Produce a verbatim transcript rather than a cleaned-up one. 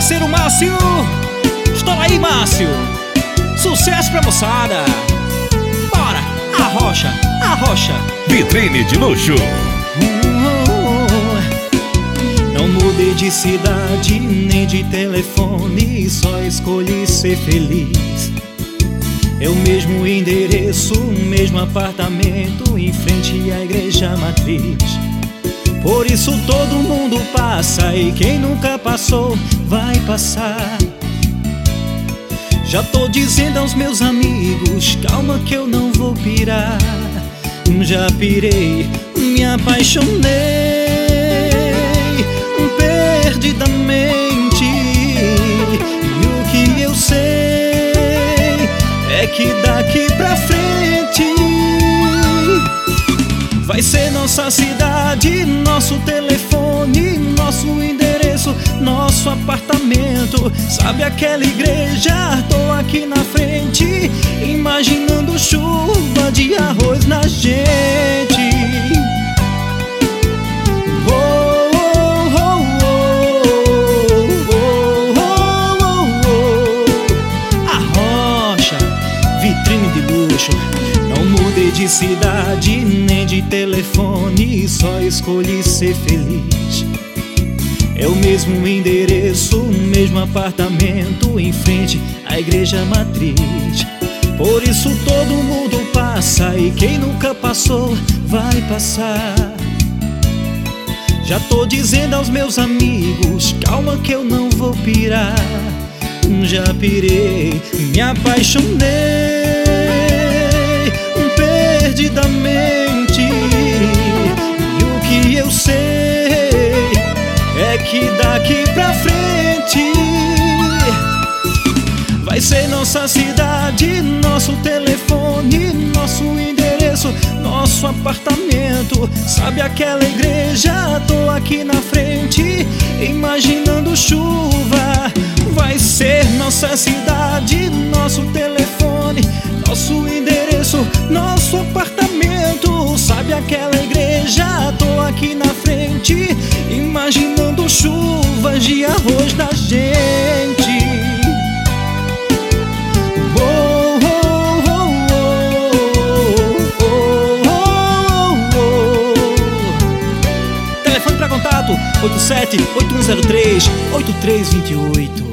parceiro Márcio. Estoura aí, Márcio. Sucesso pra moçada. Bora, arrocha, arrocha. Vitrine de luxo. Não mudei de cidade nem de telefone, só escolhi ser feliz. É o mesmo endereço, o mesmo apartamento, em frente à igreja matriz. Por isso todo mundo passa, e quem nunca passou vai passar. Já tô dizendo aos meus amigos, calma que eu não vou pirar. Já pirei, me apaixonei perdidamente. E o que eu sei é que daqui pra frente vai ser nossa cidade, nosso telefone, nosso endereço, nosso apartamento. Sabe aquela igreja? Tô aqui na frente, imaginando chuva de arroz na gente. Oh, oh, oh, oh, oh, oh, oh. Arrocha, vitrine de luxo. Não mudei de cidade nem de telefone, só escolhi ser feliz. É o mesmo endereço, o mesmo apartamento, em frente à igreja matriz. Por isso todo mundo passa, e quem nunca passou vai passar. Já tô dizendo aos meus amigos, calma que eu não vou pirar. Já pirei, me apaixonei perdidamente. E o que eu sei é que daqui pra frente vai ser nossa cidade, nosso telefone, nosso endereço, nosso apartamento. Sabe aquela igreja? Tô aqui na frente, imaginando chuva. Vai ser nossa cidade, nosso telefone, nosso endereço, nosso apartamento. Sabe aquela igreja? Tô aqui na frente, imaginando chuvas de arroz da gente. Oh, oh, oh, oh, oh, oh, oh. Telefone para contato oito sete oito um zero três oito três dois oito.